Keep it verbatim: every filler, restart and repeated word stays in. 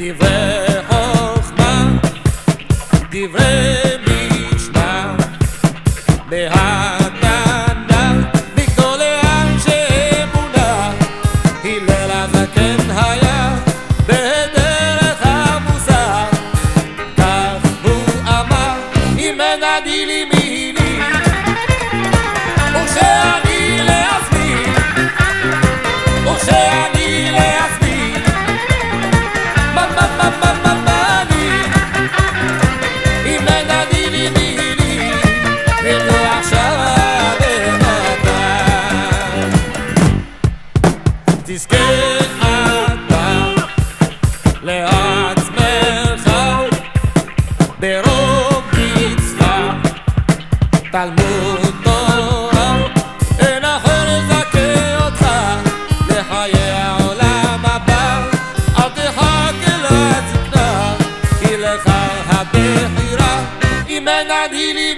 דברי חוכמה, דברי משנה, בהתנה, מגדולי אנשי אמונה. הלל הזקן היה בדרך המוסר, כך הוא אמר, אם אין עדי לי מי לי, וכשאני לעצמי, וכשאני לעצמי, מה מה מה מה מה מה אני, אם אין עדי לי מי לי, ולא עכשיו ומתי. תזכה אתה לעצמך ברוב מצווה, תלמוד תורה, אין אחר יזכה אותך לחיי העולם הבא. אל תחכה לזקנה, כי לך הבחירה, אם אין עדי לי